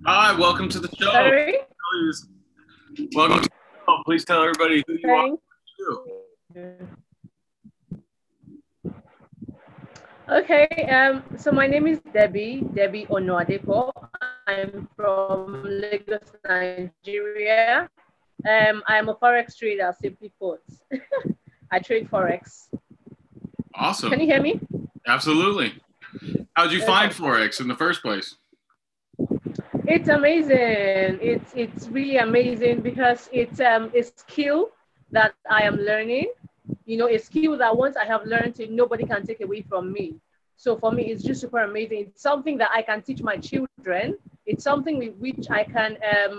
Hi, welcome to the show. Sorry? Please, welcome to the show. Please tell everybody who you are. Thank you. Okay, so my name is Debbie Onoadepo. I'm from Lagos, Nigeria. I'm a Forex trader, simply put. I trade Forex. Awesome. Can you hear me? Absolutely. How'd you find Okay. Forex in the first place? It's amazing. It's really amazing because it's a skill that I am learning. You know, a skill that once I have learned it, nobody can take away from me. So for me, it's just super amazing. It's something that I can teach my children. It's something with which I can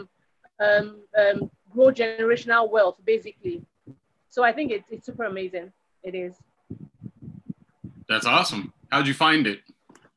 grow generational wealth, basically. So I think it's super amazing. It is. That's awesome. How'd you find it?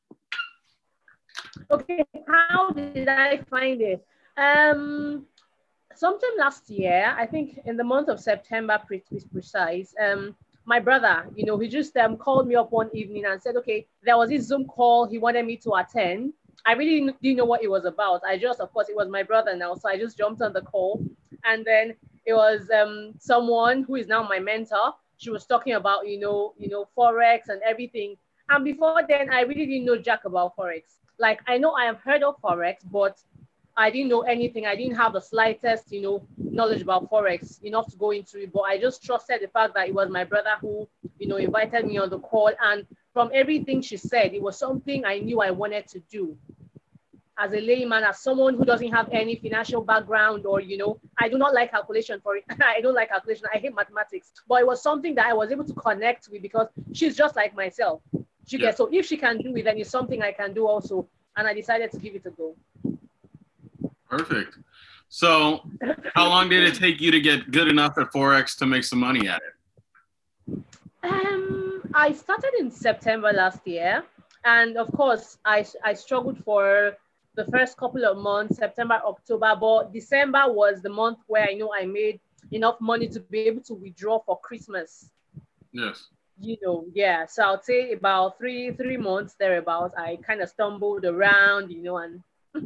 Okay, how did I find it? Sometime last year, I think in the month of September, to be precise, my brother, you know, he just called me up one evening and said, okay, there was this Zoom call he wanted me to attend. I really didn't know what it was about. I just, of course, it was my brother now, so I just jumped on the call, and then it was someone who is now my mentor. She was talking about, forex and everything. And before then, I really didn't know jack about forex. Like I know I have heard of forex, but I didn't know anything. I didn't have the slightest, knowledge about forex enough to go into it. But I just trusted the fact that it was my brother who, invited me on the call. And from everything she said, it was something I knew I wanted to do. As a layman, as someone who doesn't have any financial background, or I do not like calculation for it. I don't like calculation. I hate mathematics. But it was something that I was able to connect with because she's just like myself. Yeah. So if she can do it, then it's something I can do also. And I decided to give it a go. Perfect. So, how long did it take you to get good enough at Forex to make some money at it? I started in September last year, and of course, I struggled for the first couple of months, September, October, but December was the month where I know I made enough money to be able to withdraw for Christmas. Yes. Yeah. So I'll say about three months thereabouts. I kind of stumbled around, and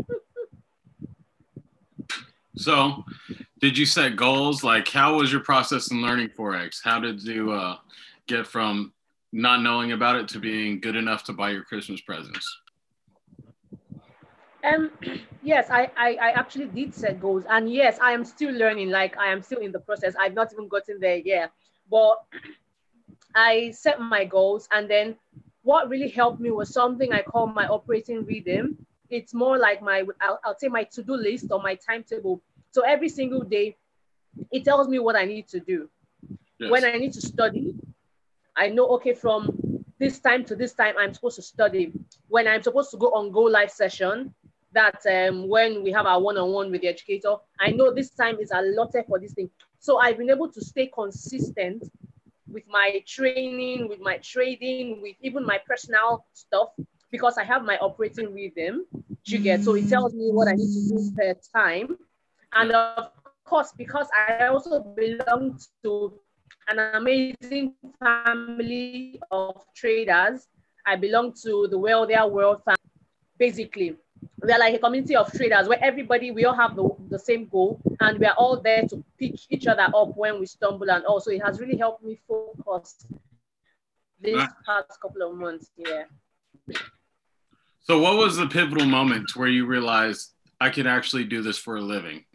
So, did you set goals? Like, how was your process in learning Forex? How did you get from not knowing about it to being good enough to buy your Christmas presents? Um, yes, I actually did set goals, and yes, I am still learning. Like I am still in the process. I've not even gotten there yet, but I set my goals, and then what really helped me was something I call my operating rhythm. It's more like I'll say my to-do list or my timetable. So every single day, it tells me what I need to do. When Yes. I need to study, I know, okay, from this time to this time, I'm supposed to study. When I'm supposed to go on Go Live session, that when we have our one-on-one with the educator, I know this time is allotted for this thing. So I've been able to stay consistent with my training, with my trading, with even my personal stuff, because I have my operating rhythm. You get, so it tells me what I need to do per time. Yeah. And of course, because I also belong to an amazing family of traders, I belong to the Wealthier World family. Basically, we are like a community of traders where everybody, we all have the same goal, and we are all there to pick each other up when we stumble. And also it has really helped me focus this past couple of months. Nice. Yeah. So, what was the pivotal moment where you realized I could actually do this for a living?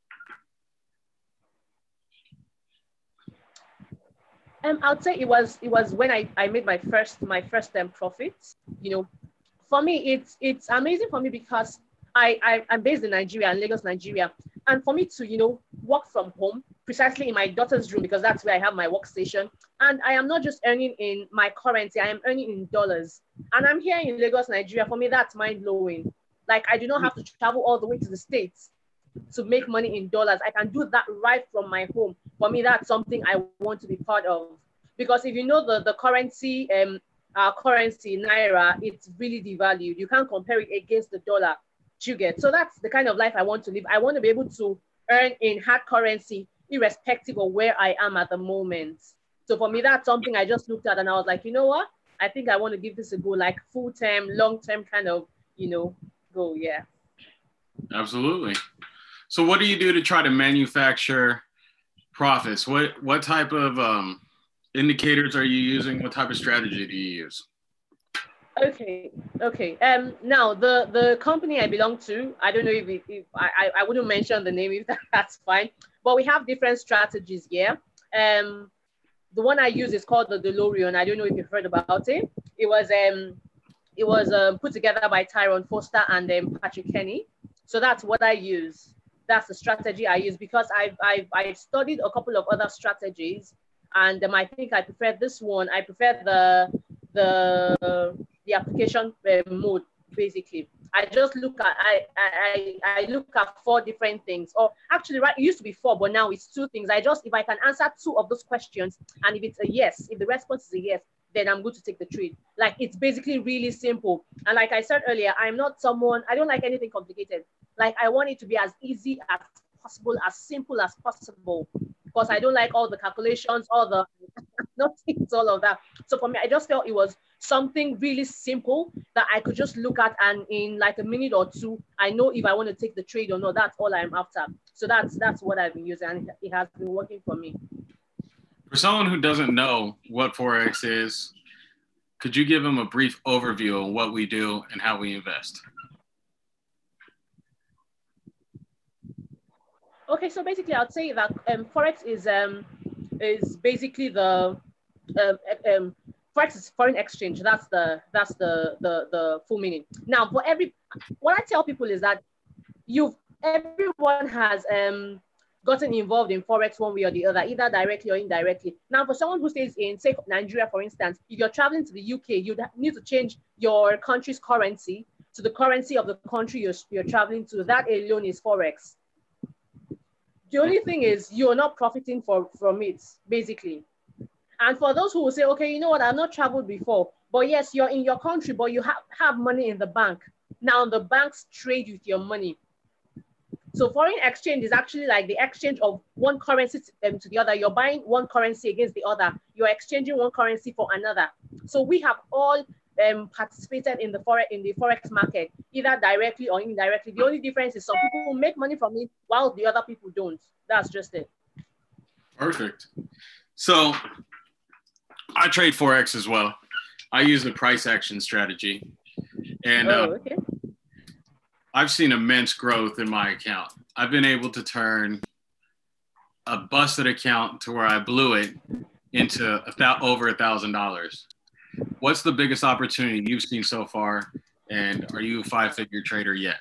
I'd say it was when I made my first profits. For me, it's amazing for me because I'm based in Nigeria, in Lagos, Nigeria. And for me to, work from home, precisely in my daughter's room, because that's where I have my workstation. And I am not just earning in my currency, I am earning in dollars. And I'm here in Lagos, Nigeria. For me, that's mind blowing. Like I do not have to travel all the way to the States to make money in dollars. I can do that right from my home. For me, that's something I want to be part of. Because if you know the currency, our currency, Naira, it's really devalued. You can't compare it against the dollar. You get. So that's the kind of life I want to live. I want to be able to earn in hard currency, irrespective of where I am at the moment. So for me, that's something I just looked at and I was like, you know what? I think I want to give this a go, like full term, long term kind of, goal. Yeah. Absolutely. So what do you do to try to manufacture profits? What type of indicators are you using? What type of strategy do you use? Okay, okay. Now the company I belong to, I don't know if I wouldn't mention the name if that's fine, but we have different strategies here. The one I use is called the DeLorean. I don't know if you've heard about it. It was put together by Tyrone Foster and Patrick Kenny. So that's what I use. That's the strategy I use because I've studied a couple of other strategies, and I think I prefer this one. I prefer the application mode basically. I just look at I look at four different things, or actually, right, it used to be four, but now it's two things. I just, if I can answer two of those questions, and if it's a yes, if the response is a yes, then I'm going to take the trade. Like, it's basically really simple. And like I said earlier, I'm not someone, I don't like anything complicated. Like, I want it to be as easy as possible, as simple as possible, because I don't like all the calculations, all the nothing, all of that. So for me, I just felt it was something really simple that I could just look at, and in like a minute or two, I know if I want to take the trade or not. That's all I'm after. So that's what I've been using, and it has been working for me. For someone who doesn't know what Forex is, could you give them a brief overview of what we do and how we invest? Okay, so basically, I'd say that Forex is basically the Forex is foreign exchange. That's the full meaning. Now, for what I tell people is that everyone has gotten involved in Forex one way or the other, either directly or indirectly. Now, for someone who stays in, say, Nigeria, for instance, if you're traveling to the UK, you'd need to change your country's currency to the currency of the country you're traveling to. That alone is Forex. The only thing is you're not profiting from it, basically. And for those who will say, okay, you know what, I've not traveled before, but yes, you're in your country, but you have money in the bank. Now the banks trade with your money. So foreign exchange is actually like the exchange of one currency to the other. You're buying one currency against the other. You're exchanging one currency for another. So we have all participated in the forex market, either directly or indirectly. The only difference is some people make money from it while the other people don't. That's just it. Perfect. So I trade Forex as well. I use the price action strategy. And okay. I've seen immense growth in my account. I've been able to turn a busted account to where I blew it into over $1,000. What's the biggest opportunity you've seen so far? And are you a 5-figure trader yet?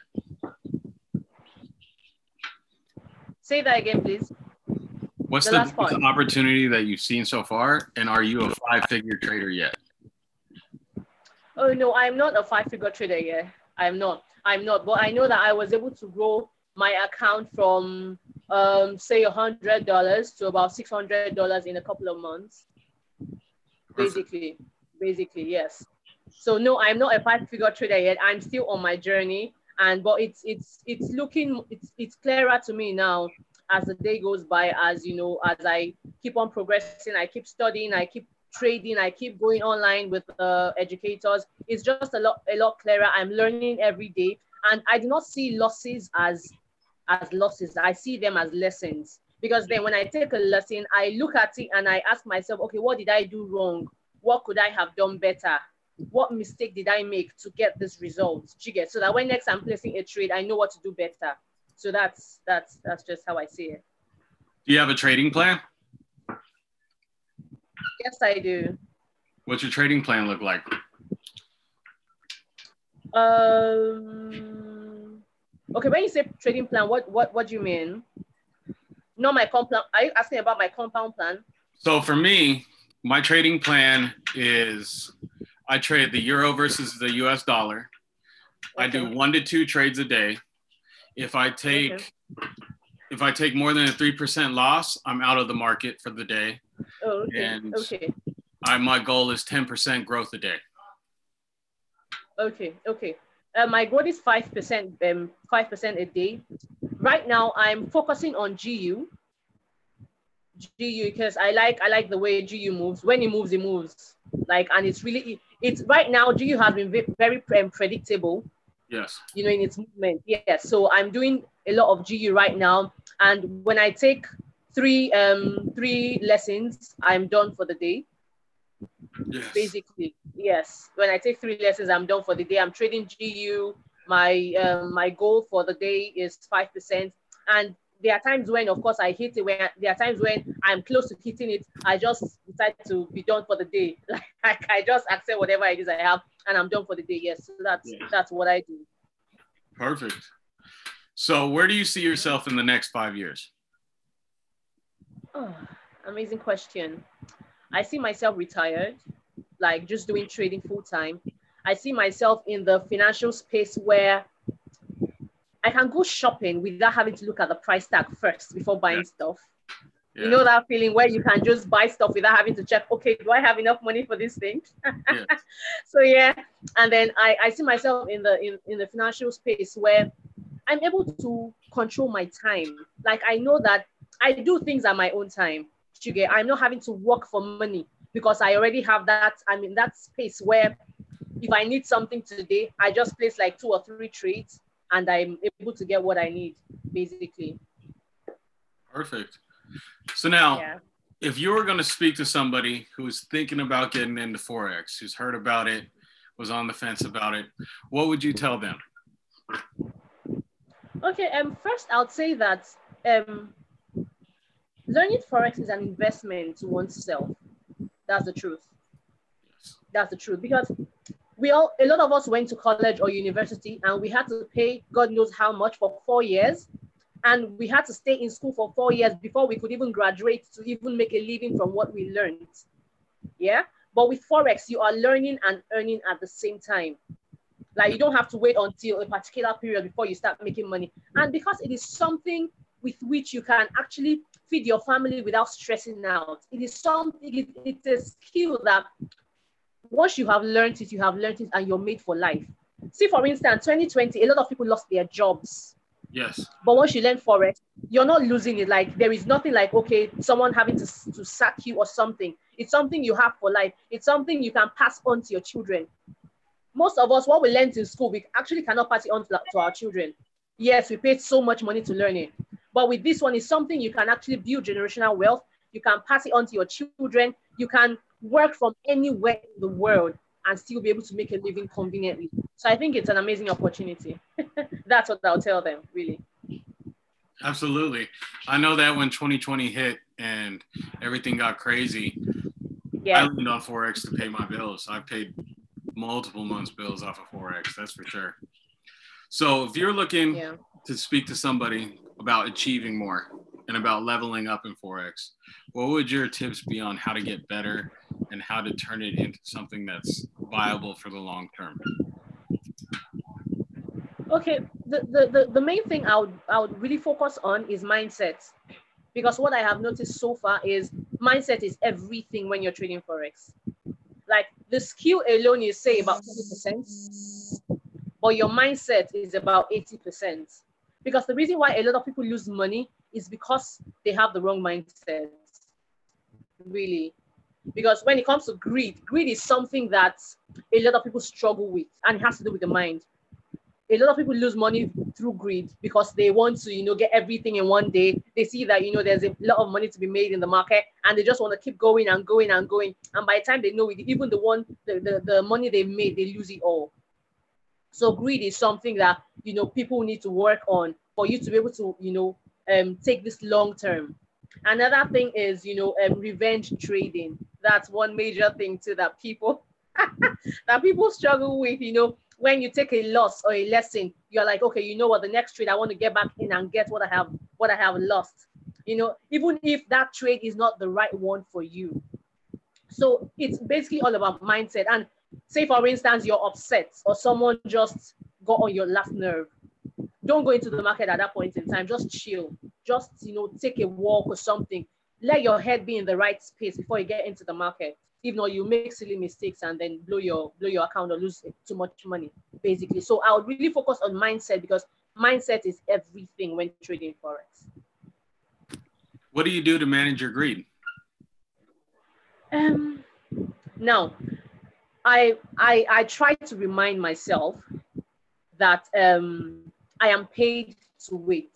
Say that again, please. What's the biggest opportunity that you've seen so far? And are you a 5-figure trader yet? Oh, no, I'm not a 5-figure trader yet. I'm not. But I know that I was able to grow my account from, say, $100 to about $600 in a couple of months. Basically, yes. So no, I'm not a 5-figure trader yet. I'm still on my journey, but it's clearer to me now as the day goes by. As you know, as I keep on progressing, I keep studying, I keep trading, I keep going online with educators. It's just a lot clearer. I'm learning every day, and I do not see losses as losses. I see them as lessons, because then when I take a lesson, I look at it and I ask myself, okay, what did I do wrong? What could I have done better? What mistake did I make to get this result? So that when next I'm placing a trade, I know what to do better. So that's just how I see it. Do you have a trading plan? Yes, I do. What's your trading plan look like? Okay, when you say trading plan, what do you mean? Not my compound. Are you asking about my compound plan? So for me, my trading plan is I trade the euro versus the US dollar. Okay. I do 1 to 2 trades a day. If I take more than a 3% loss, I'm out of the market for the day. Oh, okay. And okay. My goal is 10% growth a day. Okay. My growth is 5%, 5% a day. Right now, I'm focusing on GU because I like the way GU moves. When it moves. And it's right now GU has been very predictable. Yes. you know, in its movement. Yeah. So I'm doing a lot of GU right now. And when I take three lessons, I'm done for the day. Yes. Basically, yes. When I take 3 lessons, I'm done for the day. I'm trading GU. My goal for the day is 5%. And there are times when, of course, I hit it. When there are times when I'm close to hitting it, I just decide to be done for the day. Like I just accept whatever it is I have, and I'm done for the day. Yes, so Yeah. that's what I do. Perfect. So where do you see yourself in the next 5 years? Oh, amazing question. I see myself retired, like just doing trading full time. I see myself in the financial space where I can go shopping without having to look at the price tag first before Yeah. buying stuff. You Yeah. know that feeling where you can just buy stuff without having to check, okay, do I have enough money for this thing? Yeah. So yeah, and then I see myself in the financial space where I'm able to control my time. Like I know that I do things at my own time. I'm not having to work for money because I already have that. I'm in that space where if I need something today, I just place like 2 or 3 trades and I'm able to get what I need, basically. Perfect. So now, Yeah. if you were going to speak to somebody who's thinking about getting into Forex, who's heard about it, was on the fence about it, what would you tell them? Okay. First, I would say that um, learning Forex is an investment to oneself. That's the truth. That's the truth. Because a lot of us went to college or university and we had to pay God knows how much for 4 years. And we had to stay in school for 4 years before we could even graduate to even make a living from what we learned. Yeah. But with Forex, you are learning and earning at the same time. Like you don't have to wait until a particular period before you start making money. And because it is something with which you can actually feed your family without stressing out, it is something, it's a skill that once you have learned it and you're made for life. See, for instance, 2020, a lot of people lost their jobs. Yes. But once you learn Forex, you're not losing it. Like there is nothing like, okay, someone having to sack you or something. It's something you have for life. It's something you can pass on to your children. Most of us, what we learned in school, we actually cannot pass it on to our children. Yes, we paid so much money to learn it. But with this one, it's something you can actually build generational wealth. You can pass it on to your children. You can work from anywhere in the world and still be able to make a living conveniently. So I think it's an amazing opportunity. That's what I'll tell them, really. Absolutely. I know that when 2020 hit and everything got crazy, I Yeah. leaned on Forex to pay my bills. I paid multiple months' bills off of Forex, that's for sure. So if you're looking to speak to somebody about achieving more and about leveling up in Forex, what would your tips be on how to get better and how to turn it into something that's viable for the long term? Okay, the main thing I would really focus on is mindset. Because what I have noticed so far is mindset is everything when you're trading Forex. Like the skill alone is say about 20%, but your mindset is about 80%. Because the reason why a lot of people lose money is because they have the wrong mindset. Really. Because when it comes to greed is something that a lot of people struggle with, and it has to do with the mind. A lot of people lose money through greed because they want to, get everything in one day. They see that, there's a lot of money to be made in the market and they just want to keep going and going and going. And by the time they know it, even the money they made, they lose it all. So greed is something that, people need to work on for you to be able to, take this long term. Another thing is, revenge trading. That's one major thing too that people struggle with, when you take a loss or a lesson, you're like, okay, you know what, the next trade I want to get back in and get what I have lost. Even if that trade is not the right one for you. So it's basically all about mindset. And say for instance, you're upset or someone just got on your last nerve. Don't go into the market at that point in time. Just chill. Just, take a walk or something. Let your head be in the right space before you get into the market. If not, you make silly mistakes and then blow your account or lose too much money, basically. So I would really focus on mindset because mindset is everything when trading Forex. What do you do to manage your greed? Now, I try to remind myself that I am paid to wait.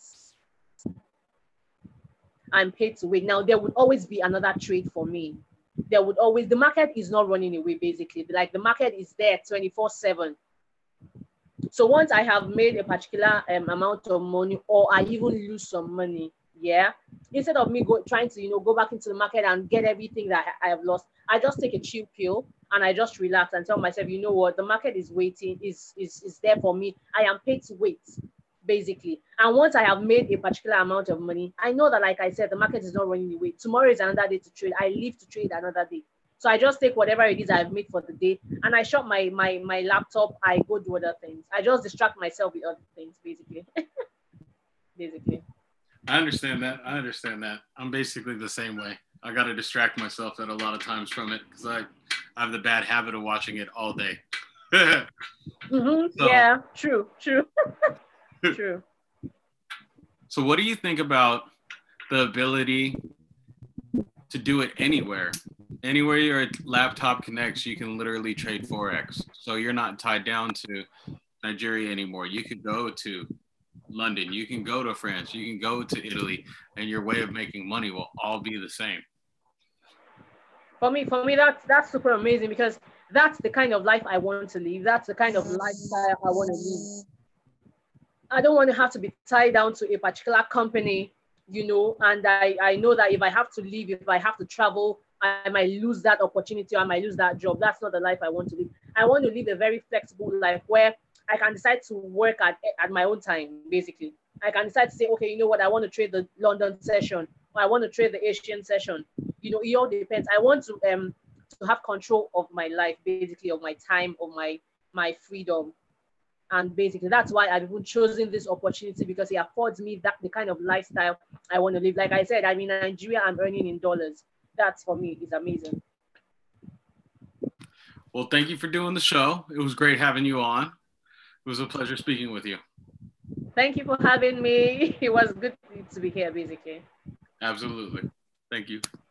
I'm paid to wait. Now, there would always be another trade for me. There would always, the market is not running away, basically. Like the market is there 24/7. So once I have made a particular amount of money, or I even lose some money, yeah, instead of me trying to, go back into the market and get everything that I have lost, I just take a chill pill and I just relax and tell myself, you know what, the market is waiting, is there for me. I am paid to wait, basically. And once I have made a particular amount of money, I know that, like I said, the market is not running away. Tomorrow is another day to trade. I live to trade another day. So I just take whatever it is I've made for the day and I shut my laptop. I go do other things. I just distract myself with other things, basically. Basically. I understand that. I'm basically the same way. I got to distract myself at a lot of times from it because I have the bad habit of watching it all day. So, yeah, true. True. So what do you think about the ability to do it anywhere? Anywhere your laptop connects, you can literally trade Forex. So you're not tied down to Nigeria anymore. You could go to London, you can go to France, you can go to Italy, and your way of making money will all be the same. For me, that's super amazing because that's the kind of life I want to live. That's the kind of lifestyle I want to live. I don't want to have to be tied down to a particular company, and I know that if I have to leave, if I have to travel, I might lose that opportunity, or I might lose that job. That's not the life I want to live. I want to live a very flexible life where I can decide to work at my own time, basically. I can decide to say, okay, you know what, I want to trade the London session, or I want to trade the Asian session. It all depends. I want to have control of my life, basically, of my time, of my freedom. And basically, that's why I've even chosen this opportunity, because it affords me the kind of lifestyle I want to live. Like I said, I'm in Nigeria, I'm earning in dollars. That's, for me, is amazing. Well, thank you for doing the show. It was great having you on. It was a pleasure speaking with you. Thank you for having me. It was good to be here, basically. Absolutely. Thank you.